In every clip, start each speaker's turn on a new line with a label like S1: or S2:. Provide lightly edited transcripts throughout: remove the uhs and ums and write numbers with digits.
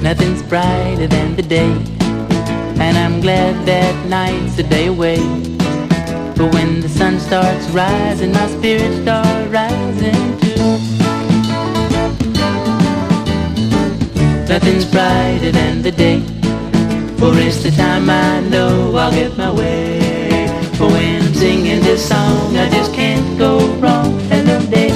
S1: Nothing's brighter than the day, and I'm glad that night's a day away. But when the sun starts rising, my spirits start rising too. Nothing's brighter than the day, for it's the time I know I'll get my way. For when I'm singing this song, I just can't go wrong. Hello, day.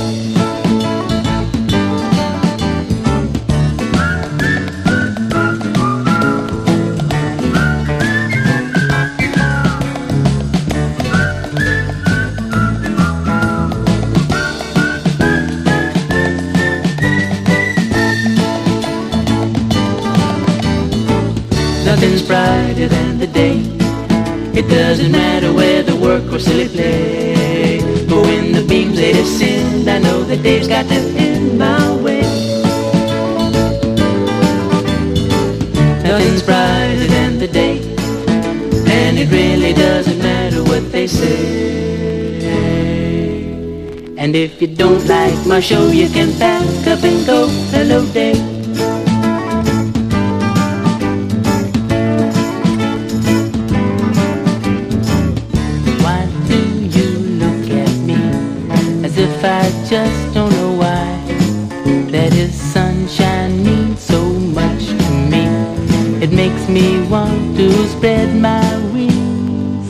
S1: Nothing's brighter than the day. It doesn't matter whether work or silly play. But when the beams they descend, I know the day's got to end my way. Nothing's brighter than the day, and it really doesn't matter what they say. And if you don't like my show, you can pack up and go. Hello, day. If I just